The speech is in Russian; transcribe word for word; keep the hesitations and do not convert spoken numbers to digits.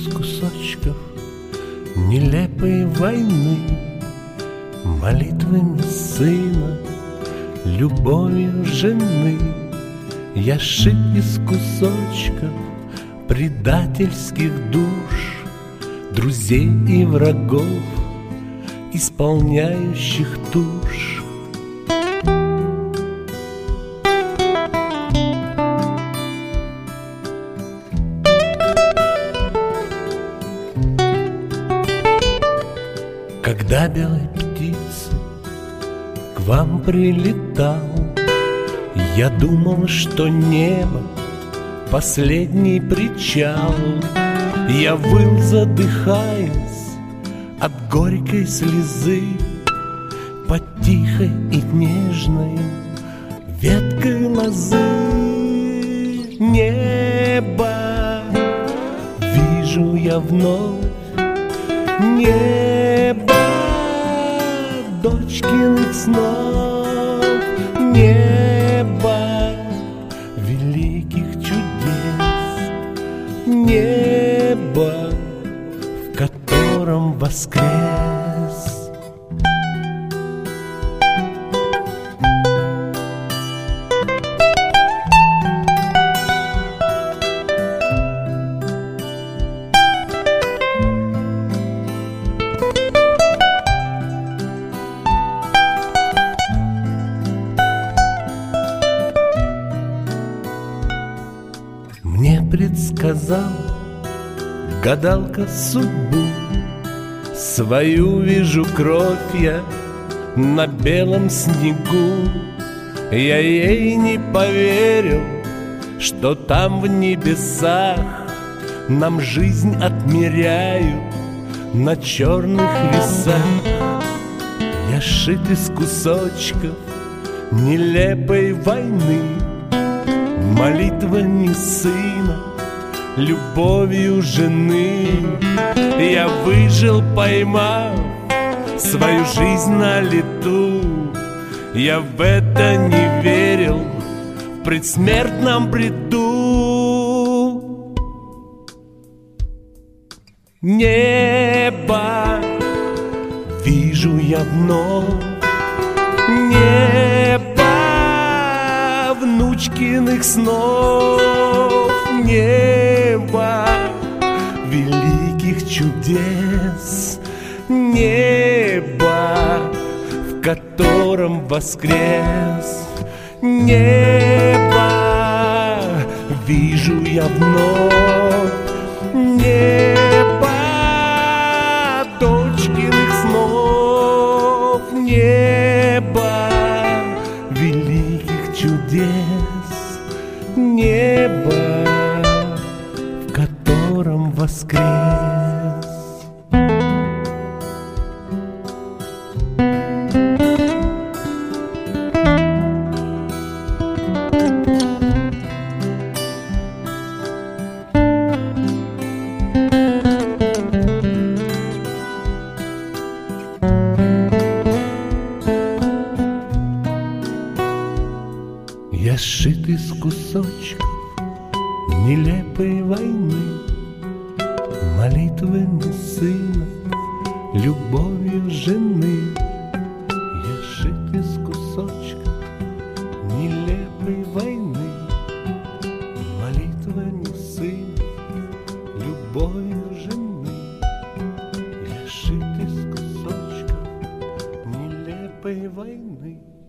из кусочков нелепой войны, молитвами сына, любовью жены. Я сшит из кусочков предательских душ, друзей и врагов, исполняющих тушь. Когда белой птицей к вам прилетал, я думал, что небо — последний причал. Я выл, задыхаясь от горькой слезы, под тихой и нежной веткой лозы. Небо вижу я вновь, небо дочкиных снов, небо великих чудес, небо, в котором воскрес. Мне предсказал гадалка судьбу, свою вижу кровь я на белом снегу. Я ей не поверил, что там в небесах нам жизнь отмеряют на черных весах. Я сшит из кусочков нелепой войны, молитвами сына, любовью жены. Я выжил, поймав свою жизнь на лету. Я в это не верил в предсмертном бреду. Небо вижу я вновь, небо внучкиных снов, небо великих чудес, небо, в котором воскрес. Небо вижу я вновь, небо дочкиных снов, небо великих чудес, небо, в котором воскрес. Я сшит из кусочков нелепой войны, молитвами сына, любовью жены. Я сшит из кусочков нелепой войны, молитвами сына, любовью жены. Я сшит из кусочков нелепой войны.